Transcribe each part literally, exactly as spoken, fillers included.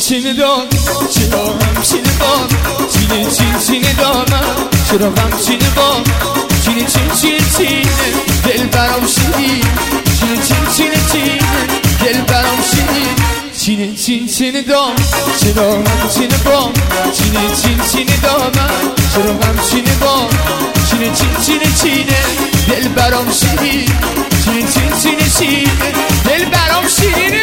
چین دام چرا همچین بام چین چین چین دامم چرا همچین بام چین چین چین چینه دل برام شیرین چین چین چین چینه دل برام شیرین چین چین چین دام چرا همچین بام چین چین چین دامم چرا همچین بام چین چین چین چینه دل برام شیرین چین چین چین چینه دل برام شیرینه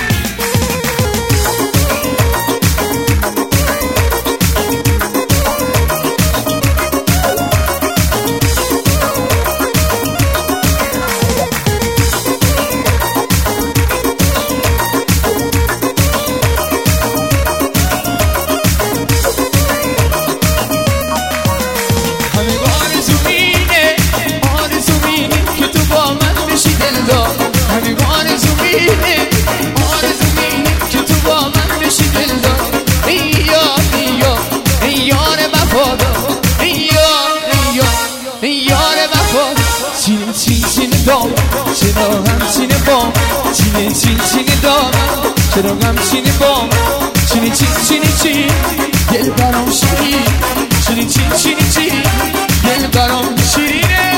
چین چین چین دام چرا همچین بام چین چین چین دامم چرا همچین بام چین چین چین چین دل برام شیرین چین چین چین چین دل برام شیرینه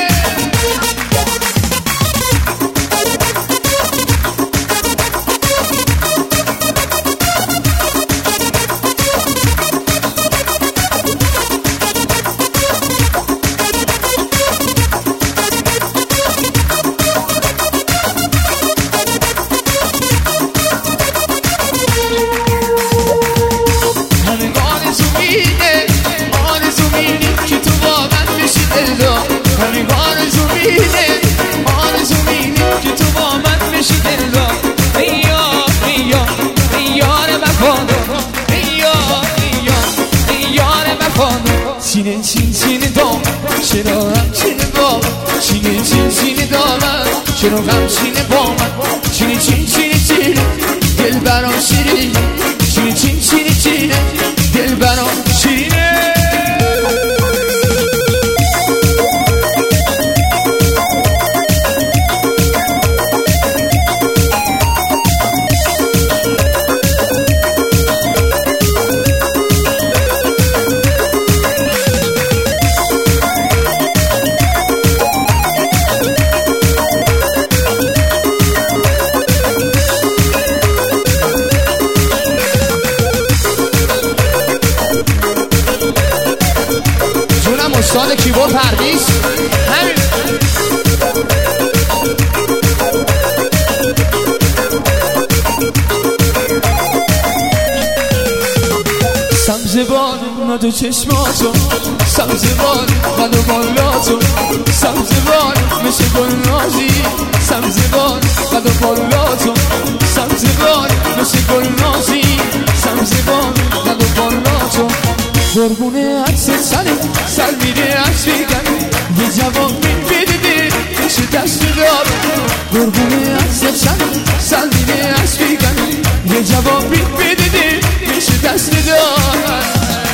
چین چین چین دام چرا همچین بام چین چین چین دامم چرا همچین بام چین چین چین چین دل برام شیرین چین چین چین چین دل برام شیرینه استاد کیبورد پرویز همین سبزبان ندو چشماتو سبزبان ندو بالاتو سبزبان مثل گل نازی سبزبان ندو بالاتو سبزبان مثل گل نازی سبزبان ندو بالاتو قربونه عکس سنه سر میره عکس بیگن یه جواب میدیدی میشه دست دار قربونه عکس سنه سر میره عکس بیگن یه جواب میدیدی میشه دست دار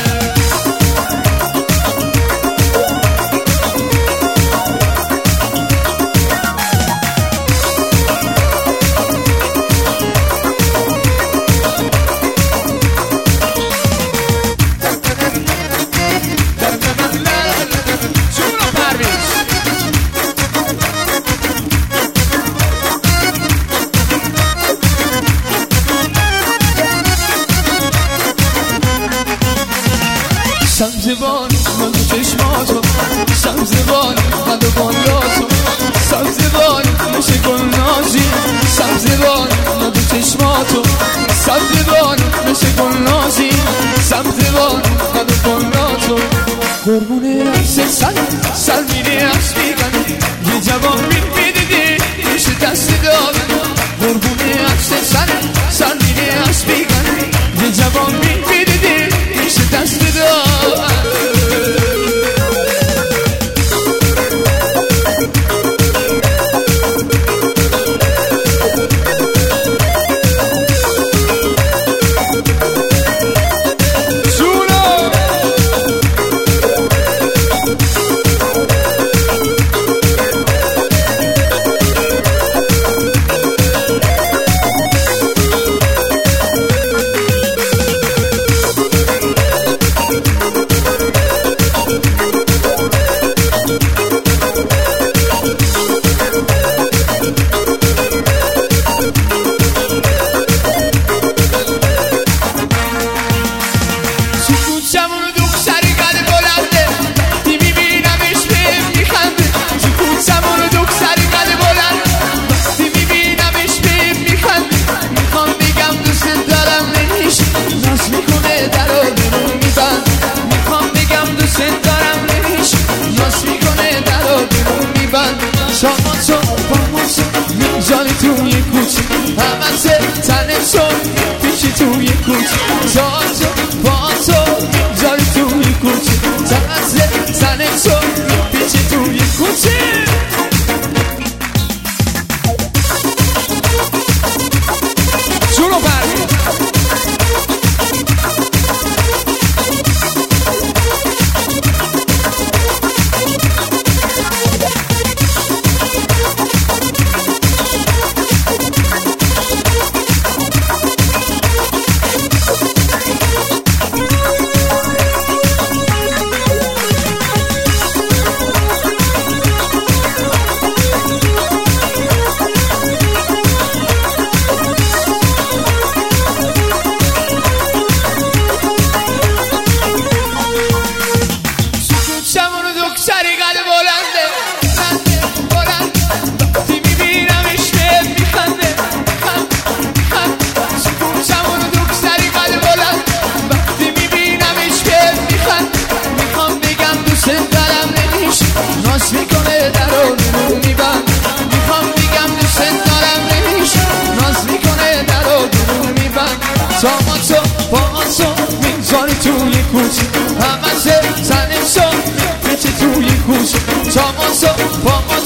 سبزبان من تو چشماتو سبزبان من تو بالاتو سبزبان مثل گل نازی سبزبان من تو چشماتو سبزبان مثل گل نازی سبزبان من تو بالاتو قربونه عکس سن سر میره عکس بیگن یه جواب میدیدی میشه دست دادن قربونه عکس سن سر میره عکس بیگن یه جواب میدیدی میشه دست دادن توی کوچه جاتو باتو جای توی کوچه چقدر زن تو پیچه توی کوچه جونو برمی ناز میکنه درو نمو میبند میخوام بگم دوست دارم نمیشه ناز میکنه درو نمو میبند تا ما تو با تو میذاری توی کوچه همه زنم تو پیچه توی کوچه تا ما تو با